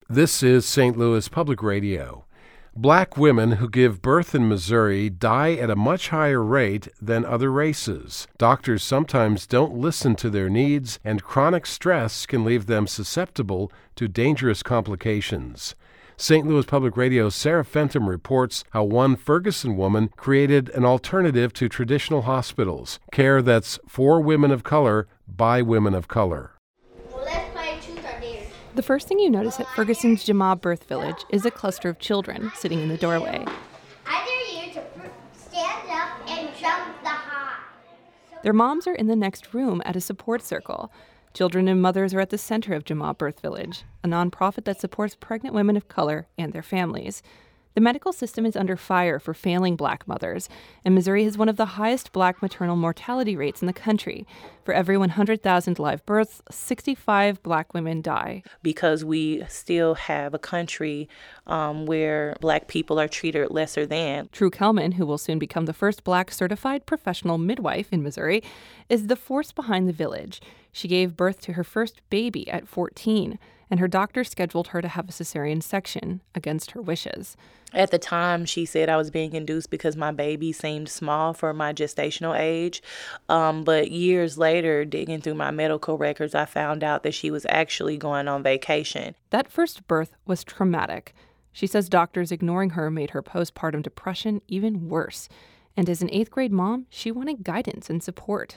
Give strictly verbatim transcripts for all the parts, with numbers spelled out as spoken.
This is Saint Louis Public Radio. Black women who give birth in Missouri die at a much higher rate than other races. Doctors sometimes don't listen to their needs, and chronic stress can leave them susceptible to dangerous complications. Saint Louis Public Radio's Sarah Fenton reports how one Ferguson woman created an alternative to traditional hospitals, care that's for women of color by women of color. The first thing you notice at Ferguson's Jama Birth Village is a cluster of children sitting in the doorway. I dare you to stand up and jump the high. Their moms are in the next room at a support circle. Children and mothers are at the center of Jama Birth Village, a nonprofit that supports pregnant women of color and their families. The medical system is under fire for failing black mothers, and Missouri has one of the highest black maternal mortality rates in the country. For every one hundred thousand live births, sixty-five black women die. Because we still have a country um, where black people are treated lesser than. True Kelman, who will soon become the first black certified professional midwife in Missouri, is the force behind the village. She gave birth to her first baby at fourteen, and her doctor scheduled her to have a cesarean section against her wishes. At the time, she said I was being induced because my baby seemed small for my gestational age. Um, but years later, digging through my medical records, I found out that she was actually going on vacation. That first birth was traumatic. She says doctors ignoring her made her postpartum depression even worse. And as an eighth grade mom, she wanted guidance and support.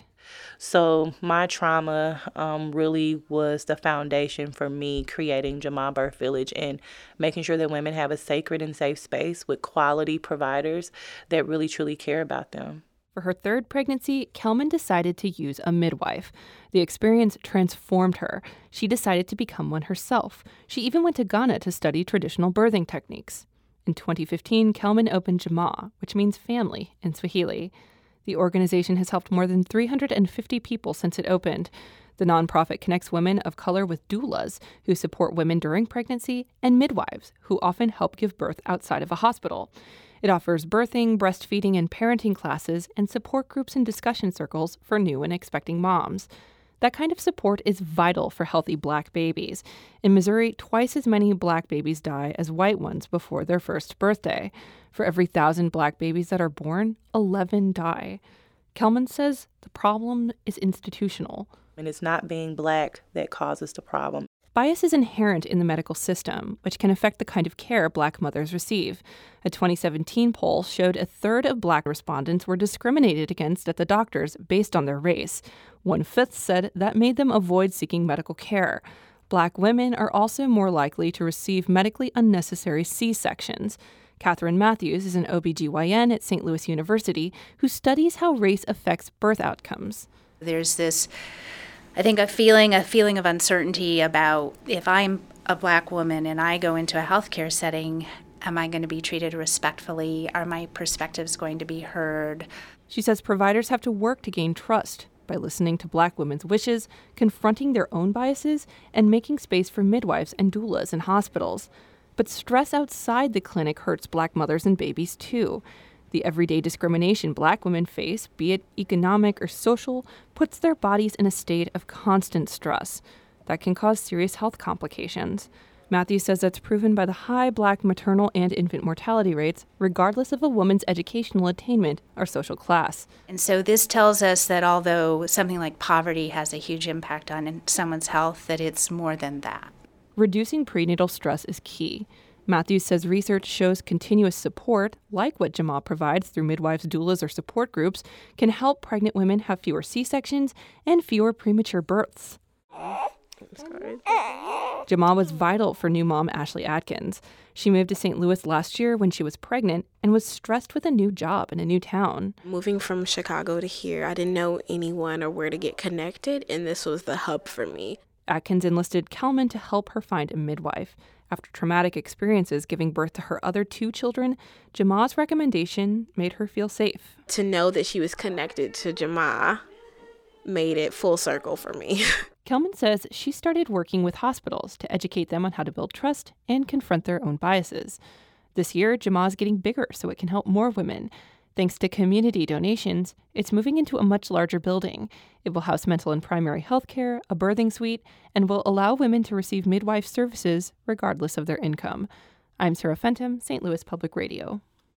So my trauma um, really was the foundation for me creating Jama Birth Village and making sure that women have a sacred and safe space with quality providers that really, truly care about them. For her third pregnancy, Kelman decided to use a midwife. The experience transformed her. She decided to become one herself. She even went to Ghana to study traditional birthing techniques. In twenty fifteen, Kelman opened Jama, which means family in Swahili. The organization has helped more than three hundred fifty people since it opened. The nonprofit connects women of color with doulas, who support women during pregnancy, and midwives, who often help give birth outside of a hospital. It offers birthing, breastfeeding, and parenting classes and support groups and discussion circles for new and expecting moms. That kind of support is vital for healthy black babies. In Missouri, twice as many black babies die as white ones before their first birthday. For every thousand black babies that are born, eleven die. Kelman says the problem is institutional. And it's not being black that causes the problem. Bias is inherent in the medical system, which can affect the kind of care black mothers receive. A twenty seventeen poll showed a third of black respondents were discriminated against at the doctors based on their race. One-fifth said that made them avoid seeking medical care. Black women are also more likely to receive medically unnecessary C-sections. Catherine Matthews is an O B G Y N at Saint Louis University who studies how race affects birth outcomes. There's this, I think, a feeling, a feeling of uncertainty about if I'm a black woman and I go into a healthcare setting, am I going to be treated respectfully? Are my perspectives going to be heard? She says providers have to work to gain trust by listening to black women's wishes, confronting their own biases, and making space for midwives and doulas in hospitals. But stress outside the clinic hurts black mothers and babies, too. The everyday discrimination black women face, be it economic or social, puts their bodies in a state of constant stress. That can cause serious health complications. Matthews says that's proven by the high black maternal and infant mortality rates, regardless of a woman's educational attainment or social class. And so this tells us that although something like poverty has a huge impact on someone's health, that it's more than that. Reducing prenatal stress is key. Matthews says research shows continuous support, like what Jama provides through midwives, doulas, or support groups, can help pregnant women have fewer C-sections and fewer premature births. Jama was vital for new mom Ashley Atkins. She moved to Saint Louis last year when she was pregnant and was stressed with a new job in a new town. Moving from Chicago to here, I didn't know anyone or where to get connected, and this was the hub for me. Atkins enlisted Kelman to help her find a midwife. After traumatic experiences giving birth to her other two children, Jama's recommendation made her feel safe. To know that she was connected to Jama made it full circle for me. Kelman says she started working with hospitals to educate them on how to build trust and confront their own biases. This year, Jama's getting bigger so it can help more women. Thanks to community donations, it's moving into a much larger building. It will house mental and primary health care, a birthing suite, and will allow women to receive midwife services regardless of their income. I'm Sarah Fenton, Saint Louis Public Radio.